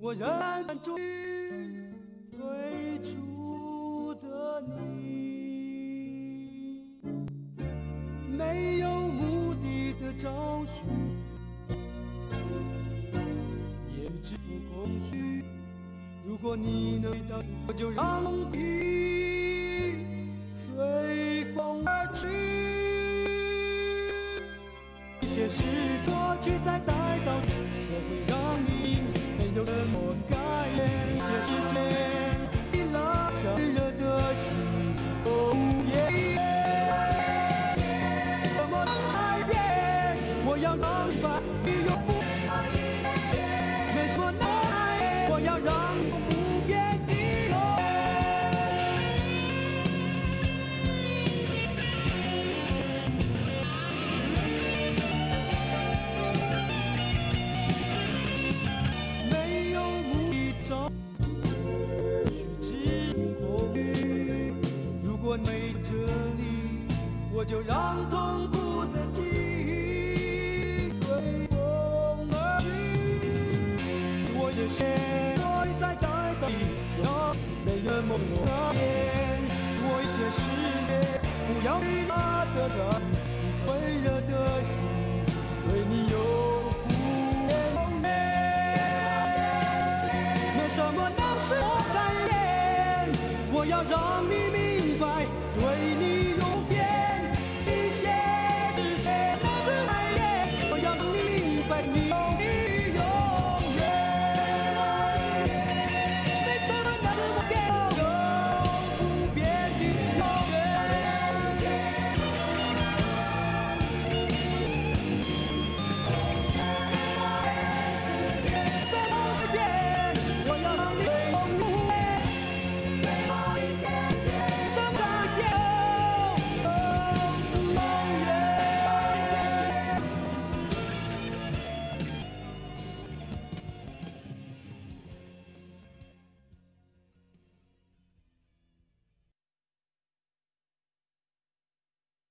我仍然注意最初的你，没有目的的找寻，也只不空虚。如果你能到，我就让你随风而去。一些事过去再带到，我会让你没有什么改变。一些事情你拉着热的心，哦耶，什么能改变？我要让把你永不改变。没什么能改变，我要让你不变的我。没有目的找虚掷空余，如果没这里，我就让痛苦的记忆随风而去。我也是我在代表你，没人梦我变。我一些世界不要你拉得着，你温热的心对你有不变梦魇。没什么能使我改变，我要让你明白，对你